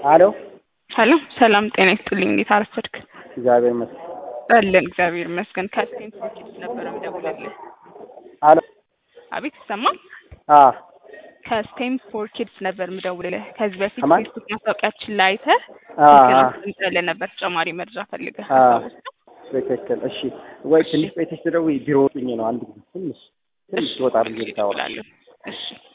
አሎ ሰላም ጤና ይስጥልኝ። እንዴት አረፈድክ? እግዚአብሔር ይመስገን። አለን እግዚአብሔር ይመስገን። ከስቴንፎርድ ኪድስ ነበር የምደውልልህ። አሎ አቤት ይሰማል? አ ከስቴንፎርድ ኪድስ ነበር የምደውልልህ። ከዚህ በፊት አማን ፌስቡክ ማስታወቂያችን ላይ አይተህ አ ስልክህን ነበር ተጨማሪ መረጃ ፈልገህ አ አስታውሰህ? ትክክል። እሺ ወይ እሺ ትንሽ ቆይተሽ ትደውይ። ቢሮ ወጥኜ ነው አንድ ጊዜ ትንሽ ወጣ ብዬ ልታወራ። እሺ